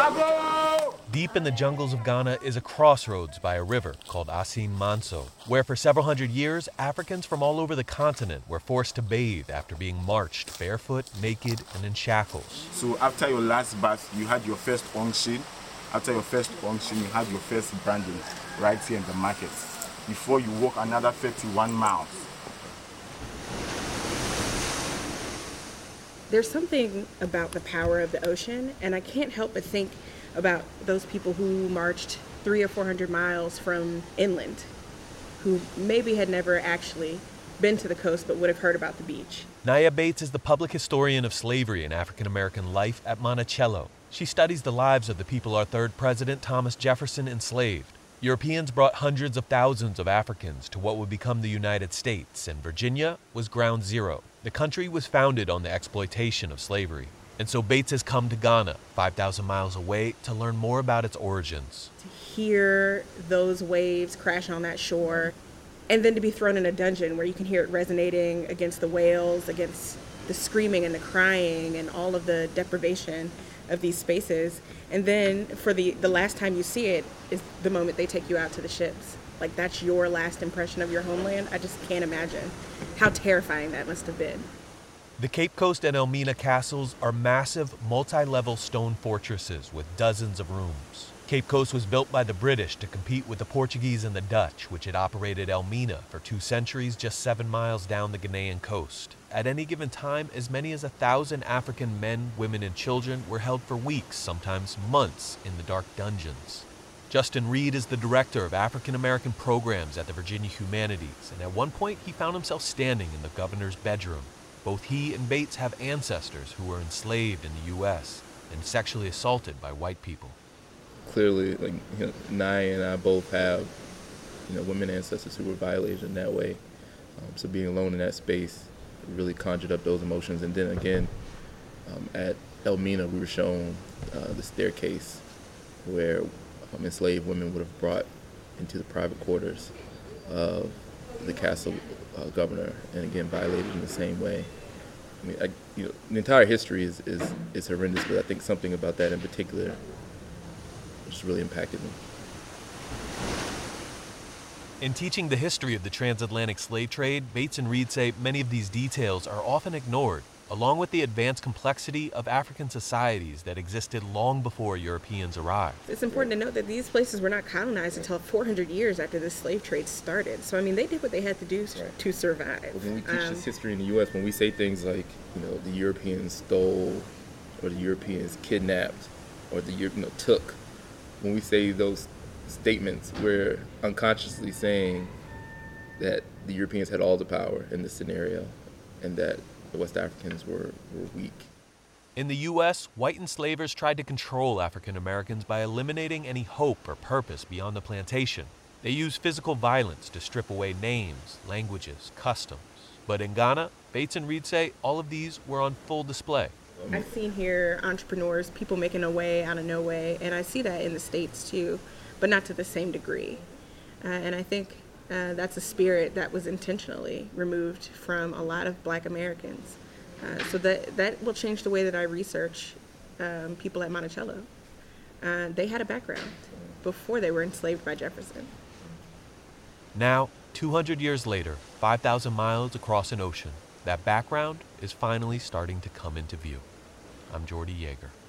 Deep in the jungles of Ghana is a crossroads by a river called Asin Manso, where for several hundred years, Africans from all over the continent were forced to bathe after being marched barefoot, naked, and in shackles. So after your last bath, you had your first unction. After your first unction, you had your first branding right here in the market before you walk another 31 miles. There's something about the power of the ocean, and I can't help but think about those people who marched 300 or 400 miles from inland, who maybe had never actually been to the coast but would have heard about the beach. Naya Bates is the public historian of slavery and African American life at Monticello. She studies the lives of the people our third president, Thomas Jefferson, enslaved. Europeans brought hundreds of thousands of Africans to what would become the United States, and Virginia was ground zero. The country was founded on the exploitation of slavery. And so Bates has come to Ghana, 5,000 miles away, to learn more about its origins. To hear those waves crash on that shore, and then to be thrown in a dungeon where you can hear it resonating against the wails, against the screaming and the crying and all of the deprivation of these spaces. And then for the last time you see it is the moment they take you out to the ships. Like, that's your last impression of your homeland. I just can't imagine how terrifying that must have been. The Cape Coast and Elmina castles are massive, multi-level stone fortresses with dozens of rooms. Cape Coast was built by the British to compete with the Portuguese and the Dutch, which had operated Elmina for 2 centuries just 7 miles down the Ghanaian coast. At any given time, as many as 1,000 African men, women, and children were held for weeks, sometimes months, in the dark dungeons. Justin Reed is the director of African American programs at the Virginia Humanities, and at one point he found himself standing in the governor's bedroom. Both he and Bates have ancestors who were enslaved in the U.S. and sexually assaulted by white people. Clearly, Naya and I both have, women ancestors who were violated in that way. So being alone in that space really conjured up those emotions. And then again, at Elmina, we were shown the staircase where enslaved women would have brought into the private quarters of the castle governor, and again violated in the same way. I mean, the entire history is horrendous, but I think something about that in particular just really impacted me. In teaching the history of the transatlantic slave trade, Bates and Reed say many of these details are often ignored, along with the advanced complexity of African societies that existed long before Europeans arrived. It's important to note that these places were not colonized until 400 years after the slave trade started. So, they did what they had to do to survive. But when we teach this history in the U.S., when we say things like, the Europeans stole, or the Europeans kidnapped, or the took, when we say those statements, we're unconsciously saying that the Europeans had all the power in this scenario, and that the West Africans were weak. In the U.S., white enslavers tried to control African Americans by eliminating any hope or purpose beyond the plantation. They used physical violence to strip away names, languages, customs. But in Ghana, Bates and Reed say all of these were on full display. I've seen here entrepreneurs, people making a way out of no way, and I see that in the States too, but not to the same degree. And I think that's a spirit that was intentionally removed from a lot of Black Americans. So that will change the way that I research people at Monticello. They had a background before they were enslaved by Jefferson. Now, 200 years later, 5,000 miles across an ocean, that background is finally starting to come into view. I'm Jordy Yeager.